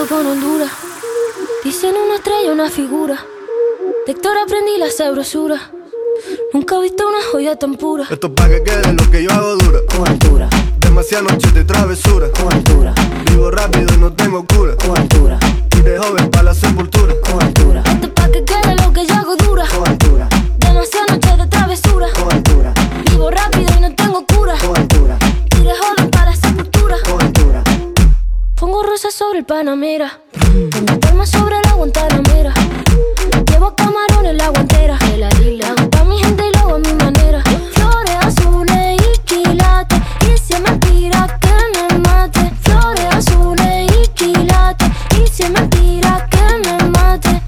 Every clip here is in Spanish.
con Honduras. Dicen una estrella, una figura. De Héctor aprendí la sabrosura. Nunca he visto una joya tan pura. Esto es pa' que quede lo que yo hago dura. Con altura. Demasiadas noches de travesura. Con altura. Vivo rápido y no tengo cura. Con altura. Y de joven pa' la sepultura. Con altura. Esto es pa' que quede lo que yo hago dura. Con altura. Demasiadas noches de travesura. Con altura. Vivo rápido y no tengo cura. Con altura. Y de joven pa' la sepultura. Con altura. Pongo rosas sobre el Panamera. Pongo palmas sobre la Guantanamera. Llevo camarones la guantera. De la isla hago pa' mi gente y lo hago a mi manera. Flores azules y quilates. Y si me tira que me mate. Flores azules y quilates. Y si me tira que me mate.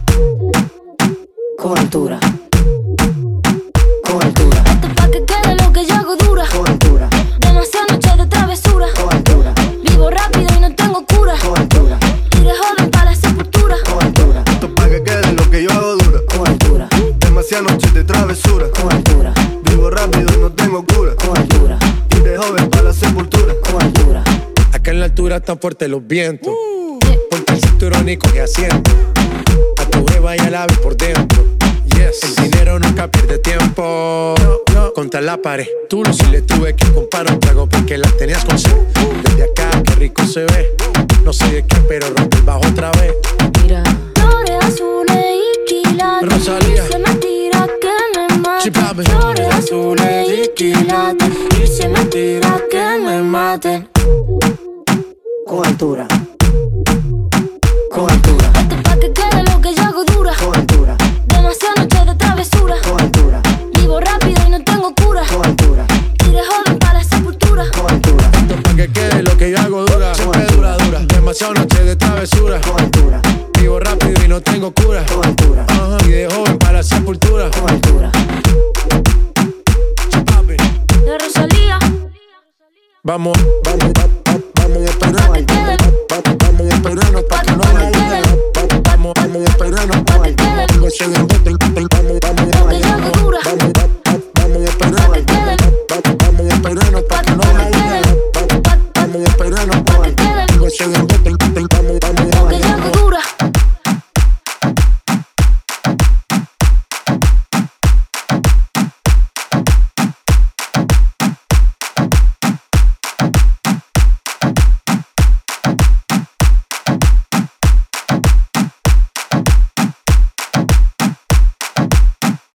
Con altura. Con altura. Esto es pa' que quede lo que yo hago dura. Con altura. Demasiadas noches de travesura. Con altura. Vivo rápido y no tengo cura. Con altura. Y de joven pa' la sepultura. Con altura. Esto es pa' que quede lo que yo hago dura. Con altura. Demasiadas noches de travesura. Con altura. Vivo rápido y no tengo cura. Con altura. Y de joven pa' la sepultura. Con altura. Acá en la altura están fuertes los vientos. Ponte el cinturón y coge asiento. A tu jeva y al ave por dentro. Yes. El dinero nunca pierde tiempo. Contra la pared. Tú no, si le tuve que comprar un trago porque la tenías con sed. Desde acá, qué rico se ve. No sé de qué, pero rompe el bajo otra vez. Mira. Flores azules y quilates. Rosalía. Y se me tira que me mate. Sí, papi. Flores azules y quilates. Y se me tira que me mate. Con altura. Con altura. Esto es pa' que quede lo que yo hago dura. Con altura. Demasiadas noches de travesura. Con altura. Vivo rápido y no tengo cura. Con altura. Y de joven pa' la sepultura. Con altura. Esto es pa' que quede lo que yo hago dura. Siempre dura, dura. Demasiadas noches de travesura. Con altura. Vivo rápido y no tengo cura. Con altura. Ajá. Y de joven para la sepultura. Con altura. Papi. De Rosalía. Vamos a esperar. Pa' que quede.